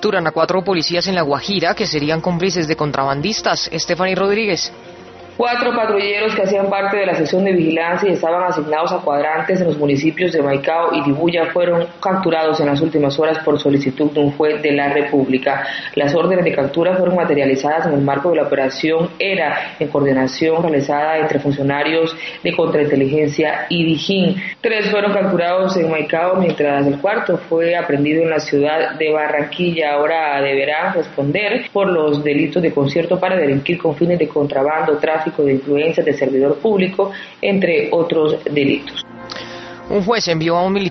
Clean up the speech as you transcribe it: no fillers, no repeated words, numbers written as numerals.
capturan a 4 policías en La Guajira que serían cómplices de contrabandistas. Stephanie Rodríguez. 4 patrulleros que hacían parte de la sección de vigilancia y estaban asignados a cuadrantes en los municipios de Maicao y Dibuya fueron capturados en las últimas horas por solicitud de un juez de la República. Las órdenes de captura fueron materializadas en el marco de la operación ERA, en coordinación realizada entre funcionarios de contrainteligencia y Dijín. 3 fueron capturados en Maicao, mientras el 4 fue aprehendido en la ciudad de Barranquilla. Ahora deberá responder por los delitos de concierto para delinquir con fines de contrabando, tráfico de influencias de servidor público, entre otros delitos. Un juez envió a un militar